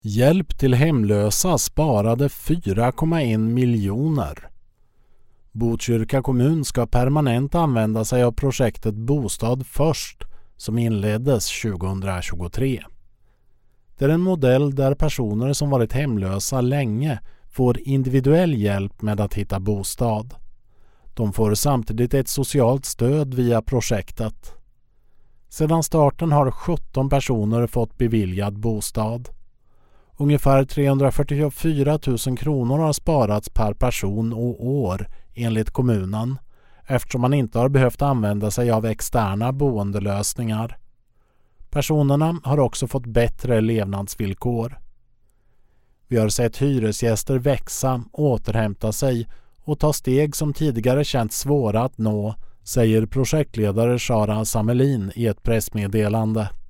Hjälp till hemlösa sparade 4,1 miljoner. Botkyrka kommun ska permanent använda sig av projektet Bostad först som inleddes 2023. Det är en modell där personer som varit hemlösa länge får individuell hjälp med att hitta bostad. De får samtidigt ett socialt stöd via projektet. Sedan starten har 17 personer fått beviljad bostad. Ungefär 344 000 kronor har sparats per person och år enligt kommunen, eftersom man inte har behövt använda sig av externa boendelösningar. Personerna har också fått bättre levnadsvillkor. Vi har sett hyresgäster växa, återhämta sig och ta steg som tidigare känts svåra att nå, säger projektledare Shara Samelin i ett pressmeddelande.